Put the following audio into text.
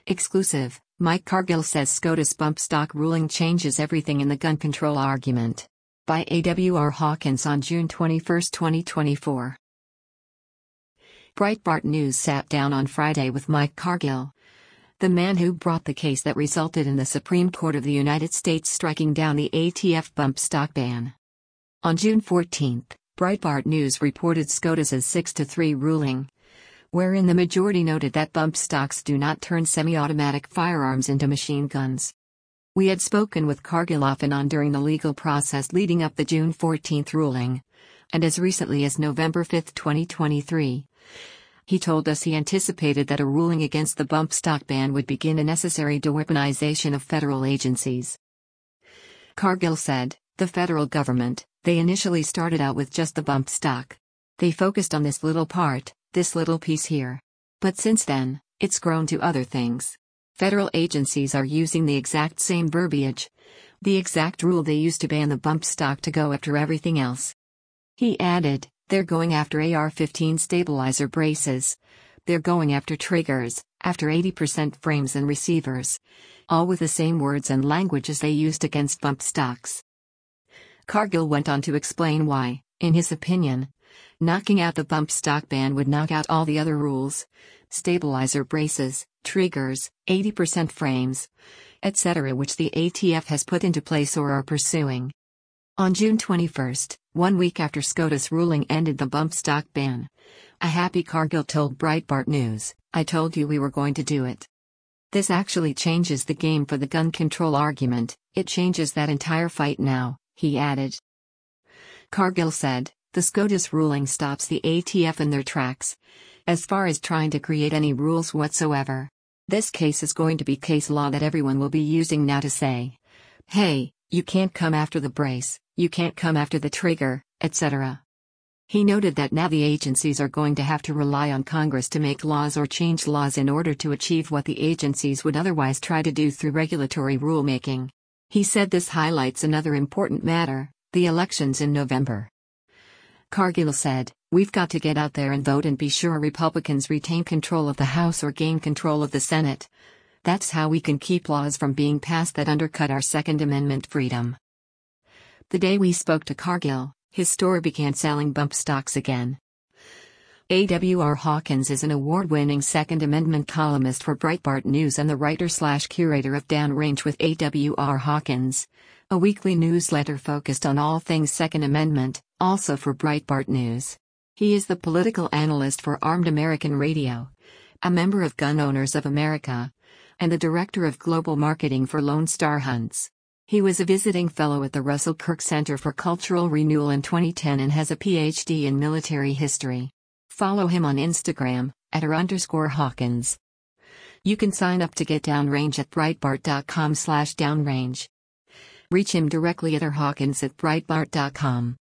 Exclusive, Mike Cargill says SCOTUS bump stock ruling changes everything in the gun control argument. By A.W.R. Hawkins on June 21, 2024. Breitbart News sat down on Friday with Mike Cargill, the man who brought the case that resulted in the Supreme Court of the United States striking down the ATF bump stock ban. On June 14, Breitbart News reported SCOTUS's 6-3 ruling, wherein the majority noted that bump stocks do not turn semi-automatic firearms into machine guns. We had spoken with Cargill off and on during the legal process leading up the June 14 ruling, and as recently as November 5, 2023. He told us he anticipated that a ruling against the bump stock ban would begin a necessary de-weaponization of federal agencies. Cargill said, the federal government, they initially started out with just the bump stock. They focused on this little part, this little piece here. But since then, it's grown to other things. Federal agencies are using the exact same verbiage, the exact rule they used to ban the bump stock to go after everything else. He added, they're going after AR-15 stabilizer braces. They're going after triggers, after 80% frames and receivers. All with the same words and language as they used against bump stocks. Cargill went on to explain why, in his opinion, knocking out the bump stock ban would knock out all the other rules, stabilizer braces, triggers, 80% frames, etc., which the ATF has put into place or are pursuing. On June 21, 1 week after SCOTUS ruling ended the bump stock ban, a happy Cargill told Breitbart News, I told you we were going to do it. This actually changes the game for the gun control argument, it changes that entire fight now, he added. Cargill said, the SCOTUS ruling stops the ATF in their tracks, as far as trying to create any rules whatsoever. This case is going to be case law that everyone will be using now to say, hey, you can't come after the brace, you can't come after the trigger, etc. He noted that now the agencies are going to have to rely on Congress to make laws or change laws in order to achieve what the agencies would otherwise try to do through regulatory rulemaking. He said this highlights another important matter, the elections in November. Cargill said, we've got to get out there and vote and be sure Republicans retain control of the House or gain control of the Senate. That's how we can keep laws from being passed that undercut our Second Amendment freedom. The day we spoke to Cargill, his store began selling bump stocks again. A.W.R. Hawkins is an award-winning Second Amendment columnist for Breitbart News and the writer/curator of Downrange with A.W.R. Hawkins, a weekly newsletter focused on all things Second Amendment, also for Breitbart News. He is the political analyst for Armed American Radio, a member of Gun Owners of America, and the director of global marketing for Lone Star Hunts. He was a visiting fellow at the Russell Kirk Center for Cultural Renewal in 2010 and has a PhD in military history. Follow him on Instagram, @r_Hawkins. You can sign up to get Downrange at Breitbart.com/downrange. Reach him directly at rhawkins@breitbart.com.